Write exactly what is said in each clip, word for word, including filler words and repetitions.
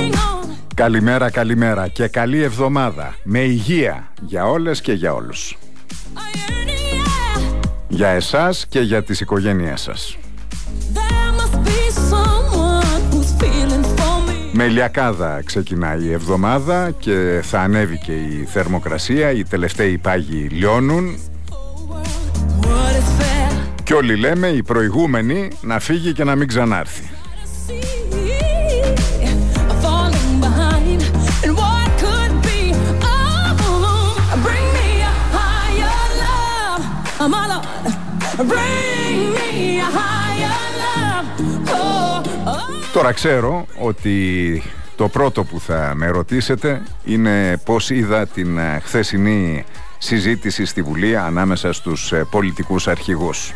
Καλημέρα, καλημέρα και καλή εβδομάδα με υγεία για όλες και για όλους. Για εσάς και για τις οικογένειές σας. Με ηλιακάδα ξεκινάει η εβδομάδα και θα ανέβει και η θερμοκρασία. Οι τελευταίοι πάγοι λιώνουν και όλοι λέμε οι προηγούμενοι να φύγει και να μην ξανάρθει. Τώρα ξέρω ότι το πρώτο που θα με ρωτήσετε είναι πώς είδα την χθεσινή συζήτηση στη Βουλή ανάμεσα στους πολιτικούς αρχηγούς.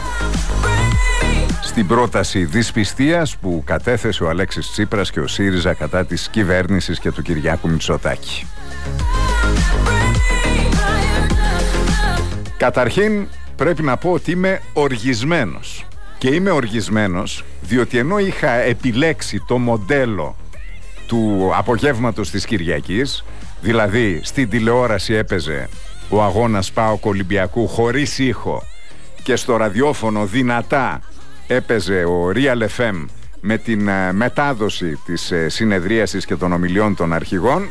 Στην πρόταση δυσπιστίας που κατέθεσε ο Αλέξης Τσίπρας και ο ΣΥΡΙΖΑ κατά της κυβέρνησης και του Κυριάκου Μητσοτάκη. Καταρχήν πρέπει να πω ότι είμαι οργισμένος. Και είμαι οργισμένος διότι ενώ είχα επιλέξει το μοντέλο του απογεύματος της Κυριακής, δηλαδή στην τηλεόραση έπαιζε ο αγώνας ΠΑΟΚ Ολυμπιακού χωρίς ήχο και στο ραδιόφωνο δυνατά έπαιζε ο Real εφ εμ με την μετάδοση της συνεδρίασης και των ομιλιών των αρχηγών,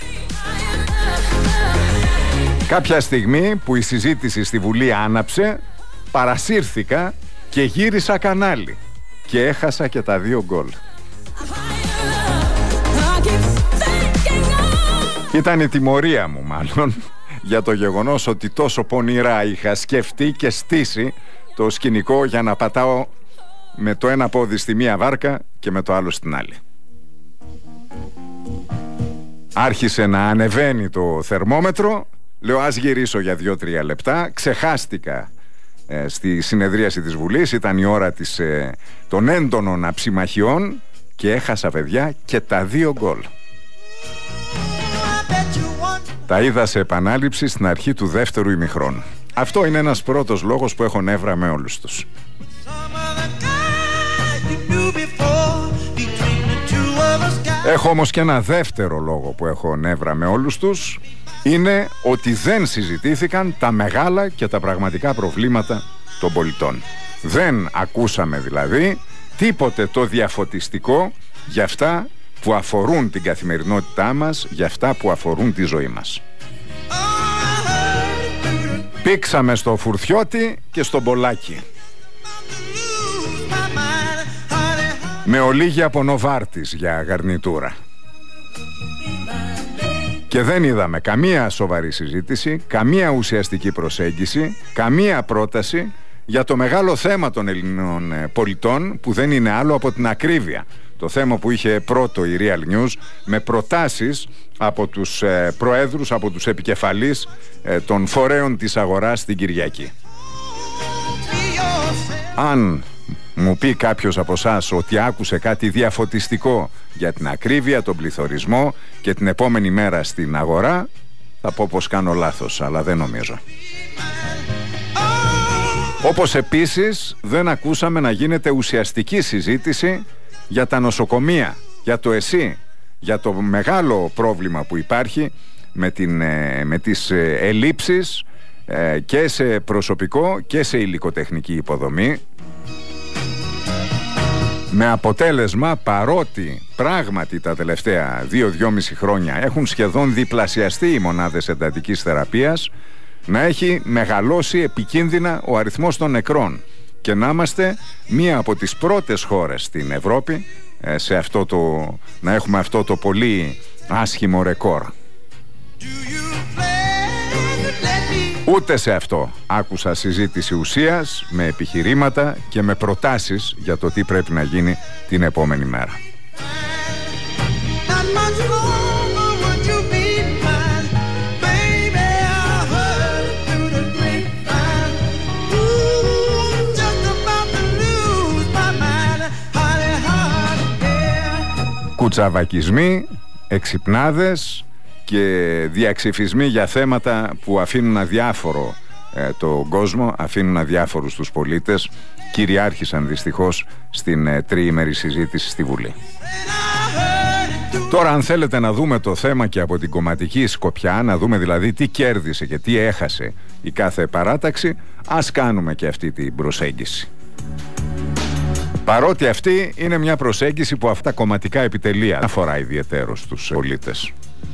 κάποια στιγμή που η συζήτηση στη Βουλή άναψε, παρασύρθηκα και γύρισα κανάλι και έχασα και τα δύο γκολ. Ήταν η τιμωρία μου μάλλον για το γεγονός ότι τόσο πονηρά είχα σκεφτεί και στήσει το σκηνικό για να πατάω με το ένα πόδι στη μία βάρκα και με το άλλο στην άλλη. Άρχισε να ανεβαίνει το θερμόμετρο, λέω ας γυρίσω για δύο τρία λεπτά, ξεχάστηκα ε, στη συνεδρίαση της Βουλής, ήταν η ώρα της, ε, των έντονων αψιμαχιών και έχασα, παιδιά, και τα δύο γκολ. Τα είδα σε επανάληψη στην αρχή του δεύτερου ημιχρόνου. Αυτό είναι ένας πρώτος λόγος που έχω νεύρα με όλους τους. Έχω όμως και ένα δεύτερο λόγο που έχω νεύρα με όλους τους. Είναι ότι δεν συζητήθηκαν τα μεγάλα και τα πραγματικά προβλήματα των πολιτών. Δεν ακούσαμε δηλαδή τίποτε το διαφωτιστικό για αυτά που αφορούν την καθημερινότητά μας, για αυτά που αφορούν τη ζωή μας. Πήξαμε στο Φουρτιώτη και στο Μπολάκι. Με ολίγη από Νοβάρτης για γαρνιτούρα. Και δεν είδαμε καμία σοβαρή συζήτηση, καμία ουσιαστική προσέγγιση, καμία πρόταση για το μεγάλο θέμα των Ελληνών πολιτών, που δεν είναι άλλο από την ακρίβεια. Το θέμα που είχε πρώτο η Real News με προτάσεις από τους ε, προέδρους, από τους επικεφαλείς ε, των φορέων της αγοράς στην Κυριακή. Αν μου πει κάποιος από εσάς ότι άκουσε κάτι διαφωτιστικό για την ακρίβεια, τον πληθωρισμό και την επόμενη μέρα στην αγορά, θα πω πως κάνω λάθος, αλλά δεν νομίζω. Όπως επίσης δεν ακούσαμε να γίνεται ουσιαστική συζήτηση για τα νοσοκομεία, για το ΕΣΥ, για το μεγάλο πρόβλημα που υπάρχει με, την, με τις ελλείψεις και σε προσωπικό και σε υλικοτεχνική υποδομή, με αποτέλεσμα, παρότι πράγματι τα τελευταία δύο με δυόμιση χρόνια έχουν σχεδόν διπλασιαστεί οι μονάδες εντατικής θεραπείας, να έχει μεγαλώσει επικίνδυνα ο αριθμός των νεκρών και να είμαστε μία από τις πρώτες χώρες στην Ευρώπη σε αυτό το, να έχουμε αυτό το πολύ άσχημο ρεκόρ. Ούτε σε αυτό άκουσα συζήτηση ουσίας, με επιχειρήματα και με προτάσεις για το τι πρέπει να γίνει την επόμενη μέρα. Κουτσαβακισμοί, εξυπνάδες και διαξυφισμοί για θέματα που αφήνουν αδιάφορο ε, τον κόσμο, αφήνουν αδιάφορους τους πολίτες, κυριάρχησαν δυστυχώς στην ε, τριήμερη συζήτηση στη Βουλή. Τώρα αν θέλετε να δούμε το θέμα και από την κομματική σκοπιά, να δούμε δηλαδή τι κέρδισε και τι έχασε η κάθε παράταξη, ας κάνουμε και αυτή την προσέγγιση. Παρότι αυτή είναι μια προσέγγιση που αυτά κομματικά επιτελεία αφορά ιδιαιτέρως στους πολίτες.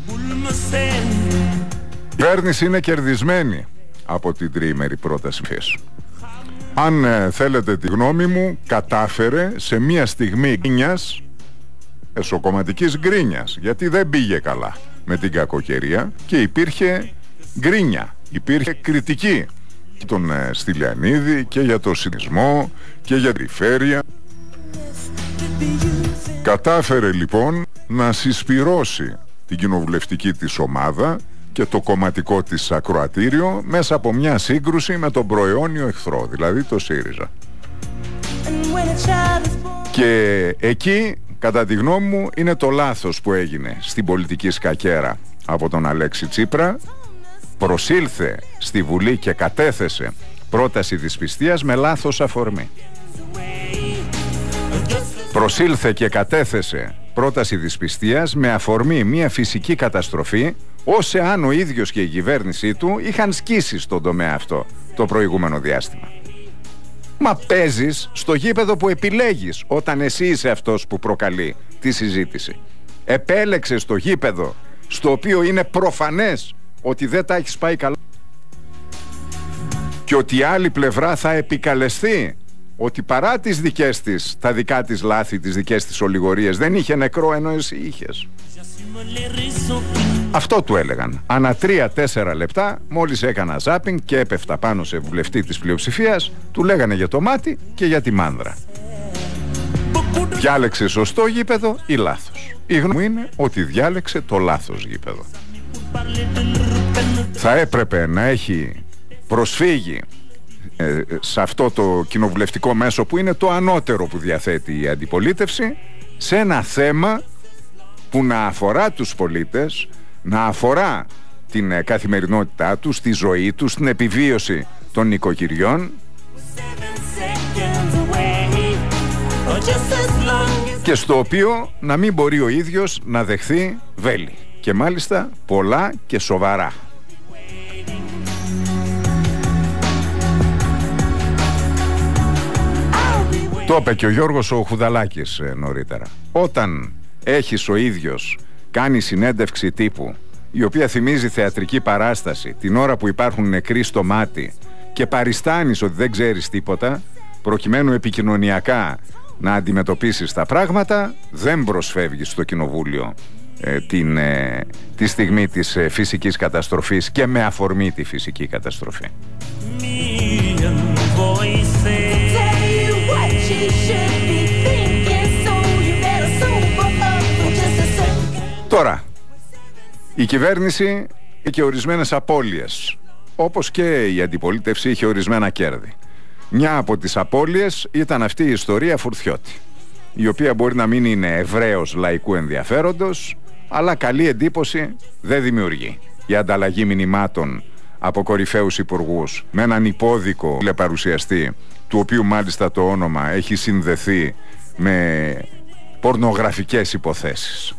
Η κυβέρνηση είναι κερδισμένη από την τριήμερη πρόταση. Αν ε, θέλετε τη γνώμη μου, κατάφερε σε μια στιγμή γκρίνιας, εσωκομματικής γκρίνιας, γιατί δεν πήγε καλά με την κακοκαιρία και υπήρχε γκρίνια, υπήρχε κριτική για τον ε, Στυλιανίδη και για τον συνδυσμό και για την περιφέρεια. Κατάφερε λοιπόν να συσπυρώσει την κοινοβουλευτική της ομάδα και το κομματικό της ακροατήριο μέσα από μια σύγκρουση με τον προαιώνιο εχθρό, δηλαδή το ΣΥΡΙΖΑ. Και εκεί, κατά τη γνώμη μου, είναι το λάθος που έγινε στην πολιτική σκακέρα από τον Αλέξη Τσίπρα. Προσήλθε στη Βουλή και κατέθεσε πρόταση δυσπιστίας με λάθος αφορμή. Προσήλθε και κατέθεσε πρόταση δυσπιστίας με αφορμή μια φυσική καταστροφή, ως εάν ο ίδιος και η κυβέρνησή του είχαν σκίσει στον τομέα αυτό το προηγούμενο διάστημα. Μα παίζεις στο γήπεδο που επιλέγεις όταν εσύ είσαι αυτός που προκαλεί τη συζήτηση. Επέλεξες το γήπεδο στο οποίο είναι προφανές ότι δεν τα έχεις πάει καλά και ότι η άλλη πλευρά θα επικαλεστεί ότι παρά τις δικές της, τα δικά της λάθη, τις δικές της ολιγορίες, δεν είχε νεκρό ενώ εσύ είχες. Αυτό του έλεγαν. Ανά τρία-τέσσερα λεπτά, μόλις έκανα ζάπινγκ και έπεφτα πάνω σε βουλευτή της πλειοψηφίας, του λέγανε για το μάτι και για τη μάνδρα. Διάλεξε σωστό γήπεδο ή λάθος? Η γνώμη μου είναι ότι διάλεξε το λάθος γήπεδο. Θα έπρεπε να έχει προσφύγει ε, σε αυτό το κοινοβουλευτικό μέσο που είναι το ανώτερο που διαθέτει η αντιπολίτευση, σε ένα θέμα που να αφορά τους πολίτες, να αφορά την ε, καθημερινότητά τους, τη ζωή τους, την επιβίωση των νοικοκυριών και στο οποίο να μην μπορεί ο ίδιος να δεχθεί βέλη, και μάλιστα πολλά και σοβαρά. Το είπε και ο Γιώργος ο Χουδαλάκης ε, νωρίτερα. Όταν έχεις ο ίδιος κάνει συνέντευξη τύπου, η οποία θυμίζει θεατρική παράσταση, την ώρα που υπάρχουν νεκροί στο μάτι, και παριστάνεις ότι δεν ξέρεις τίποτα, προκειμένου επικοινωνιακά να αντιμετωπίσεις τα πράγματα, δεν προσφεύγεις στο κοινοβούλιο ε, την, ε, τη στιγμή της ε, φυσικής καταστροφής και με αφορμή τη φυσική καταστροφή. Τώρα, η κυβέρνηση είχε ορισμένες απώλειες, όπως και η αντιπολίτευση είχε ορισμένα κέρδη. Μια από τις απώλειες ήταν αυτή η ιστορία Φουρτιώτη, η οποία μπορεί να μην είναι ευρέως λαϊκού ενδιαφέροντος, αλλά καλή εντύπωση δεν δημιουργεί. Η ανταλλαγή μηνυμάτων από κορυφαίους υπουργούς με έναν υπόδικο τηλεπαρουσιαστή, του οποίου μάλιστα το όνομα έχει συνδεθεί με πορνογραφικές υποθέσεις,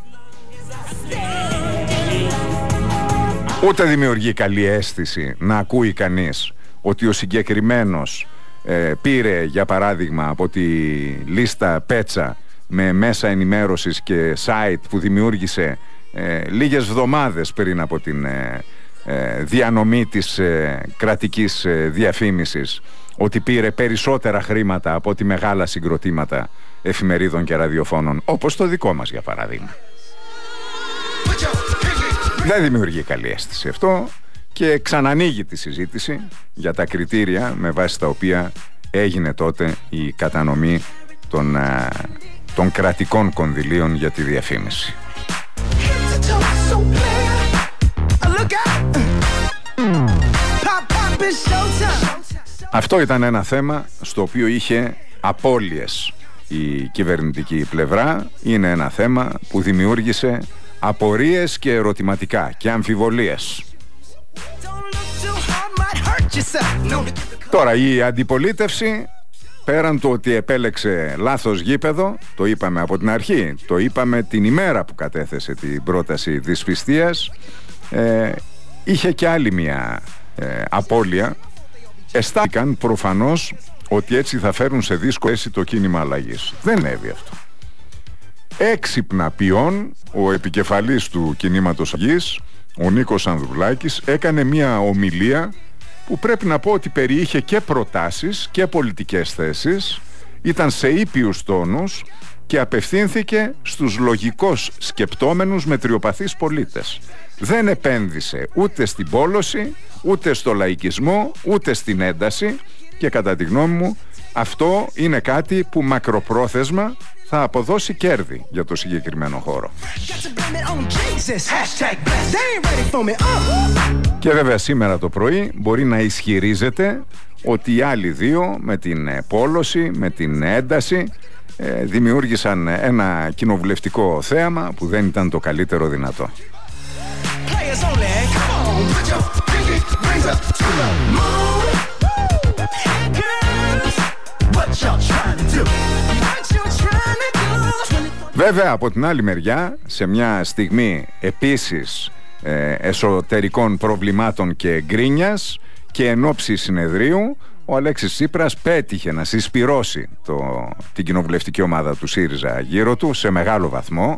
ούτε δημιουργεί καλή αίσθηση να ακούει κανείς ότι ο συγκεκριμένος ε, πήρε για παράδειγμα από τη λίστα Πέτσα με μέσα ενημέρωσης και site που δημιούργησε ε, λίγες εβδομάδες πριν από την ε, ε, διανομή της ε, κρατικής ε, διαφήμισης, ότι πήρε περισσότερα χρήματα από τη μεγάλα συγκροτήματα εφημερίδων και ραδιοφώνων, όπως το δικό μας για παράδειγμα. Δεν δημιουργεί καλή αίσθηση αυτό και ξανανοίγει τη συζήτηση για τα κριτήρια με βάση τα οποία έγινε τότε η κατανομή των, α, των κρατικών κονδυλίων για τη διαφήμιση. Αυτό ήταν ένα θέμα στο οποίο είχε απώλειες η κυβερνητική πλευρά. Είναι ένα θέμα που δημιούργησε απορίες και ερωτηματικά και αμφιβολίες. Τώρα η αντιπολίτευση πέραν το ότι επέλεξε λάθος γήπεδο, το είπαμε από την αρχή, το είπαμε την ημέρα που κατέθεσε την πρόταση δυσπιστίας, ε, είχε και άλλη μια ε, απώλεια. Αισθάνθηκαν προφανώς ότι έτσι θα φέρουν σε δύσκολη θέση το κίνημα αλλαγής. Δεν έβη αυτό. Έξυπνα ποιόν, ο επικεφαλής του κινήματος αλλαγής, ο Νίκος Ανδρουλάκης, έκανε μια ομιλία που πρέπει να πω ότι περιείχε και προτάσεις και πολιτικές θέσεις, ήταν σε ήπιους τόνους και απευθύνθηκε στους λογικώς σκεπτόμενους μετριοπαθείς πολίτες. Δεν επένδυσε ούτε στην πόλωση, ούτε στο λαϊκισμό, ούτε στην ένταση, και κατά τη γνώμη μου αυτό είναι κάτι που μακροπρόθεσμα θα αποδώσει κέρδη για το συγκεκριμένο χώρο. Και βέβαια σήμερα το πρωί μπορεί να ισχυρίζεται ότι οι άλλοι δύο με την πόλωση, με την ένταση ε, δημιούργησαν ένα κοινοβουλευτικό θέαμα που δεν ήταν το καλύτερο δυνατό. Βέβαια από την άλλη μεριά, σε μια στιγμή επίσης ε, εσωτερικών προβλημάτων και γκρίνιας και εν ώψη συνεδρίου, ο Αλέξης Τσίπρας πέτυχε να συσπυρώσει το, την κοινοβουλευτική ομάδα του ΣΥΡΙΖΑ γύρω του σε μεγάλο βαθμό.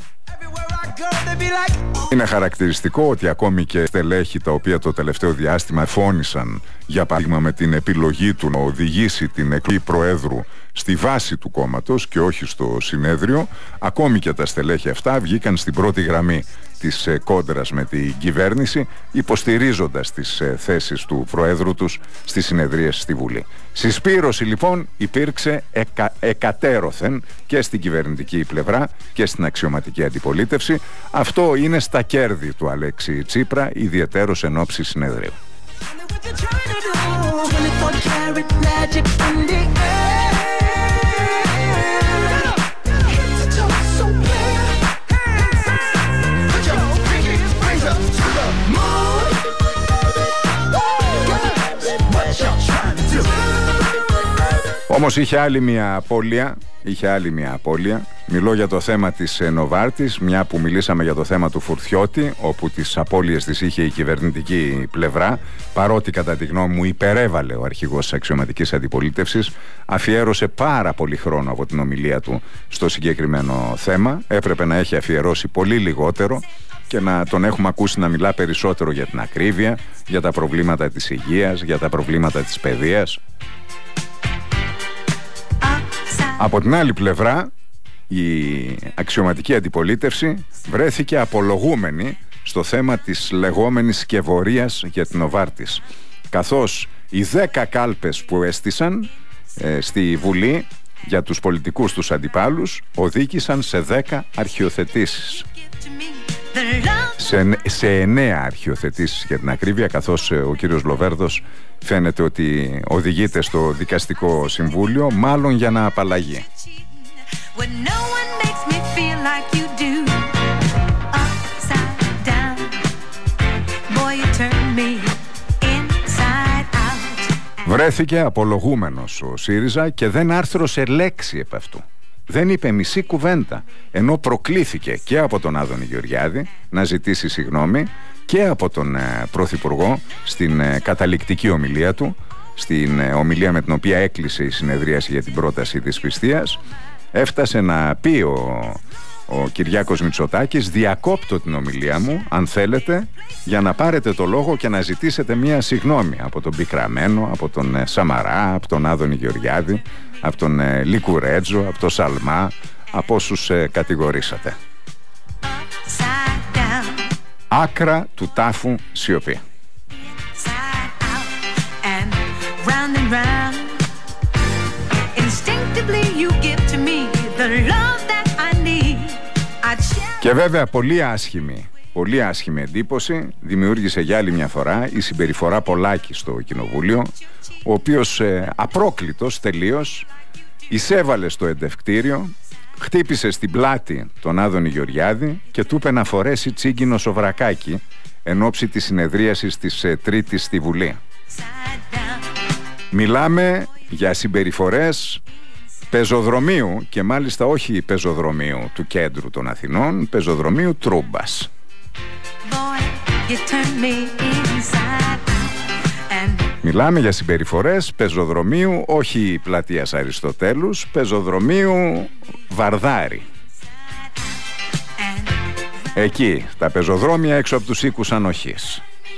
Είναι χαρακτηριστικό ότι ακόμη και στελέχη τα οποία το τελευταίο διάστημα εφώνησαν, για παράδειγμα με την επιλογή του να οδηγήσει την εκλογή προέδρου στη βάση του κόμματος και όχι στο συνέδριο, ακόμη και τα στελέχη αυτά βγήκαν στην πρώτη γραμμή της κόντρας με την κυβέρνηση, υποστηρίζοντας τις θέσεις του προέδρου τους στις συνεδρίες στη Βουλή. Συσπήρωση λοιπόν υπήρξε εκα, εκατέρωθεν και στην κυβερνητική πλευρά και στην αξιωματική αντιπολίτευση. Αυτό είναι στα κέρδη του Αλέξη Τσίπρα, ιδιαιτέρως εν ώψη συνεδρίου. Όμως είχε άλλη μια απώλεια, είχε άλλη μια απώλεια. Μιλώ για το θέμα της Νοβάρτης, μια που μιλήσαμε για το θέμα του Φουρτιώτη, όπου τις απώλειες της είχε η κυβερνητική πλευρά, παρότι κατά τη γνώμη μου υπερέβαλε ο αρχηγός της αξιωματικής αντιπολίτευσης, αφιέρωσε πάρα πολύ χρόνο από την ομιλία του στο συγκεκριμένο θέμα. Έπρεπε να έχει αφιερώσει πολύ λιγότερο και να τον έχουμε ακούσει να μιλά περισσότερο για την ακρίβεια, για τα προβλήματα της υγείας, για τα προβλήματα της παιδείας. Από την άλλη πλευρά, η αξιωματική αντιπολίτευση βρέθηκε απολογούμενη στο θέμα της λεγόμενης σκευωρίας για την Νοβάρτης, καθώς οι δέκα κάλπες που έστησαν ε, στη Βουλή για τους πολιτικούς τους αντιπάλους οδήγησαν σε δέκα αρχιοθετήσεις. Σε, σε εννέα αρχιοθετήσεις για την ακρίβεια, καθώς ε, ο κύριος Λοβέρδος φαίνεται ότι οδηγείται στο δικαστικό συμβούλιο, μάλλον για να απαλλαγεί. Βρέθηκε απολογούμενος ο ΣΥΡΙΖΑ και δεν άρθρωσε λέξη επ' αυτού. Δεν είπε μισή κουβέντα, ενώ προκλήθηκε και από τον Άδωνη Γεωργιάδη να ζητήσει συγγνώμη και από τον ε, Πρωθυπουργό στην ε, καταληκτική ομιλία του, στην ε, ομιλία με την οποία έκλεισε η συνεδρίαση για την πρόταση δυσπιστίας. Έφτασε να πει ο, ο Κυριάκος Μητσοτάκης: διακόπτω την ομιλία μου, αν θέλετε, για να πάρετε το λόγο και να ζητήσετε μία συγγνώμη από τον Πικραμένο, από τον ε, Σαμαρά, από τον Άδωνη Γεωργιάδη, από τον ε, Λικουρέτζο, από τον Σαλμά, από όσους ε, κατηγορήσατε. Άκρα του τάφου σιωπή. Και βέβαια πολύ άσχημη, πολύ άσχημη εντύπωση δημιούργησε για άλλη μια φορά η συμπεριφορά Πολάκη στο Κοινοβούλιο, ο οποίος ε, απρόκλητος τελείως εισέβαλε στο εντευκτήριο, χτύπησε στην πλάτη τον Άδωνη Γεωργιάδη και του είπε να φορέσει τσίγκινο σοβρακάκι εν ώψη της συνεδρίασης της ε, Τρίτης στη Βουλή. Μιλάμε για συμπεριφορές πεζοδρομίου, και μάλιστα όχι πεζοδρομίου του κέντρου των Αθηνών, πεζοδρομίου Τρούμπας. Μιλάμε για συμπεριφορές πεζοδρομίου, όχι πλατείας Αριστοτέλους, πεζοδρομίου Βαρδάρη. Εκεί, τα πεζοδρόμια έξω από τους οίκους ανοχής.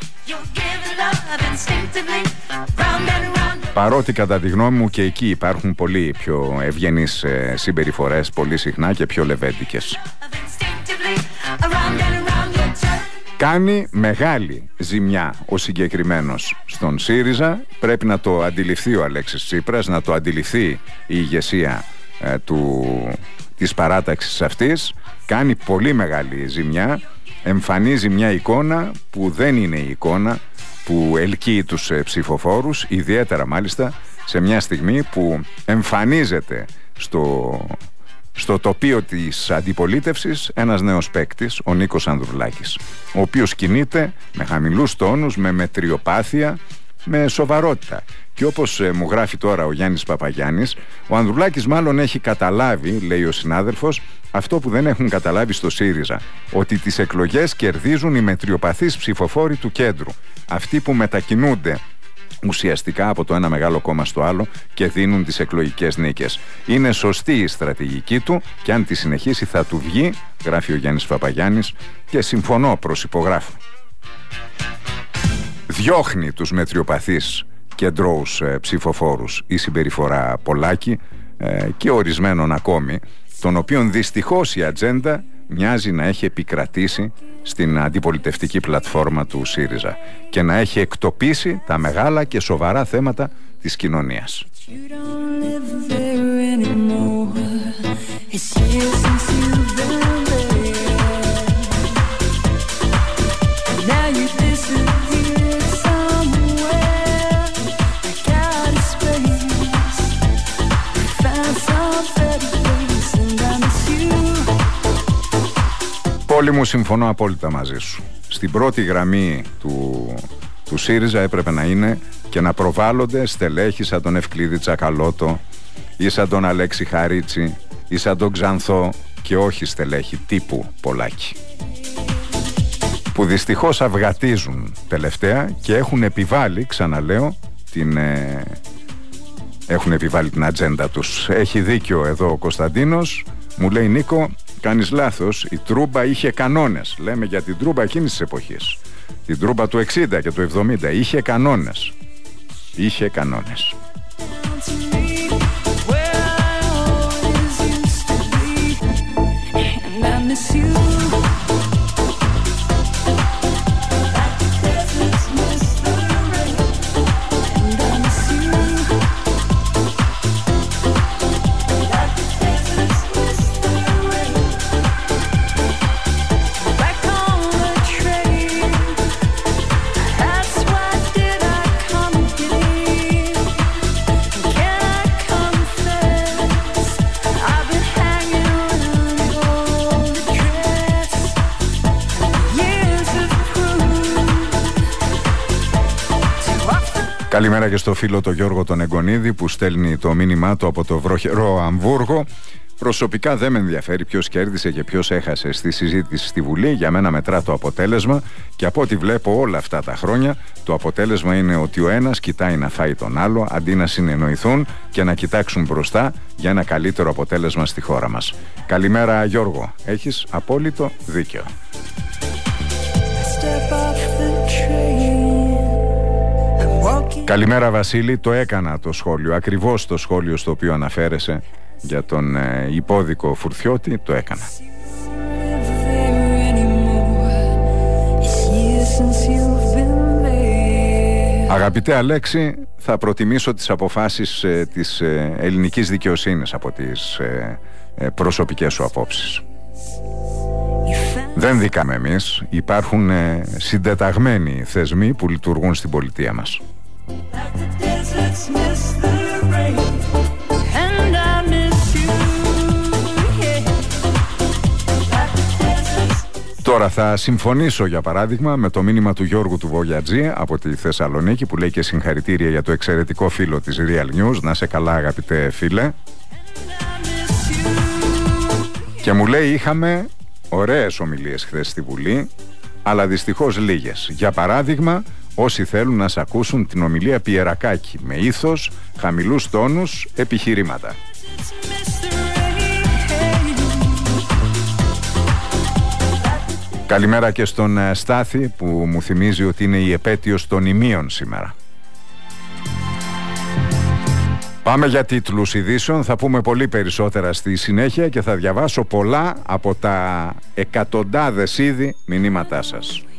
Παρότι κατά τη γνώμη μου και εκεί υπάρχουν πολύ πιο ευγενείς συμπεριφορές, πολύ συχνά και πιο λεβέντικες. Κάνει μεγάλη ζημιά ο συγκεκριμένος στον ΣΥΡΙΖΑ. Πρέπει να το αντιληφθεί ο Αλέξης Τσίπρας, να το αντιληφθεί η ηγεσία ε, του, της παράταξης αυτής. Κάνει πολύ μεγάλη ζημιά. Εμφανίζει μια εικόνα που δεν είναι η εικόνα που ελκύει τους ε, ψηφοφόρους, ιδιαίτερα μάλιστα σε μια στιγμή που εμφανίζεται στο... στο τοπίο της αντιπολίτευσης ένας νέος παίκτης, ο Νίκος Ανδρουλάκης, ο οποίος κινείται με χαμηλούς τόνους, με μετριοπάθεια, με σοβαρότητα. Και όπως ε, μου γράφει τώρα ο Γιάννης Παπαγιάννης, ο Ανδρουλάκης μάλλον έχει καταλάβει, λέει ο συνάδελφος, αυτό που δεν έχουν καταλάβει στο ΣΥΡΙΖΑ, ότι τις εκλογές κερδίζουν οι μετριοπαθείς ψηφοφόροι του κέντρου, αυτοί που μετακινούνται ουσιαστικά από το ένα μεγάλο κόμμα στο άλλο και δίνουν τις εκλογικές νίκες. Είναι σωστή η στρατηγική του και αν τη συνεχίσει θα του βγει, γράφει ο Γιάννης Παπαγιάννης, και συμφωνώ, προσυπογράφω. Διώχνει τους μετριοπαθείς κεντρώους ε, ψηφοφόρους η συμπεριφορά Πολάκη ε, και ορισμένων ακόμη, των οποίων δυστυχώς η ατζέντα μοιάζει να έχει επικρατήσει στην αντιπολιτευτική πλατφόρμα του ΣΥΡΙΖΑ και να έχει εκτοπίσει τα μεγάλα και σοβαρά θέματα της κοινωνίας. Όλοι μου συμφωνώ απόλυτα μαζί σου. Στην πρώτη γραμμή του, του ΣΥΡΙΖΑ έπρεπε να είναι και να προβάλλονται στελέχοι σαν τον Ευκλήδη Τσακαλώτο ή σαν τον Αλέξη Χαρίτσι ή σαν τον Ξανθό και όχι στελέχοι τύπου Πολάκη, που δυστυχώς αυγατίζουν τελευταία και έχουν επιβάλει, ξαναλέω, την, ε, έχουν επιβάλει την ατζέντα τους. Έχει δίκιο εδώ ο Κωνσταντίνος, μου λέει Νίκο, κάνεις λάθος, η Τρούμπα είχε κανόνες. Λέμε για την Τρούμπα εκείνης της εποχής. Την Τρούμπα του εξήντα και του εβδομήντα είχε κανόνες. Είχε κανόνες. Καλημέρα και στο φίλο το Γιώργο τον Εγκονίδη που στέλνει το μήνυμά του από το βροχερό Αμβούργο. Προσωπικά δεν με ενδιαφέρει ποιος κέρδισε και ποιος έχασε στη συζήτηση στη Βουλή. Για μένα μετρά το αποτέλεσμα και από ό,τι βλέπω όλα αυτά τα χρόνια, το αποτέλεσμα είναι ότι ο ένας κοιτάει να φάει τον άλλο αντί να συνεννοηθούν και να κοιτάξουν μπροστά για ένα καλύτερο αποτέλεσμα στη χώρα μας. Καλημέρα Γιώργο, έχεις απόλυτο δίκιο. Καλημέρα Βασίλη, το έκανα το σχόλιο, ακριβώς το σχόλιο στο οποίο αναφέρεσαι για τον ε, υπόδικο Φουρτιώτη, το έκανα. Αγαπητέ Αλέξη, θα προτιμήσω τις αποφάσεις ε, της ε, ελληνικής δικαιοσύνης από τις ε, ε, προσωπικές σου απόψεις. Δεν δίκαμε εμείς, υπάρχουν ε, συντεταγμένοι θεσμοί που λειτουργούν στην πολιτεία μας. Τώρα θα συμφωνήσω για παράδειγμα με το μήνυμα του Γιώργου του Βογιατζή από τη Θεσσαλονίκη που λέει και συγχαρητήρια για το εξαιρετικό φίλο της Real News. Να σε καλά αγαπητέ φίλε. Και μου λέει, είχαμε ωραίες ομιλίες χθες στη Βουλή, αλλά δυστυχώς λίγες. Για παράδειγμα, όσοι θέλουν να σ' ακούσουν την ομιλία Πιερακάκη, με ήθος, χαμηλούς τόνους, επιχειρήματα. Καλημέρα και στον Στάθη που μου θυμίζει ότι είναι η επέτειος των ημείων σήμερα. Πάμε για τίτλους ειδήσεων, θα πούμε πολύ περισσότερα στη συνέχεια και θα διαβάσω πολλά από τα εκατοντάδες ήδη μηνύματά σας.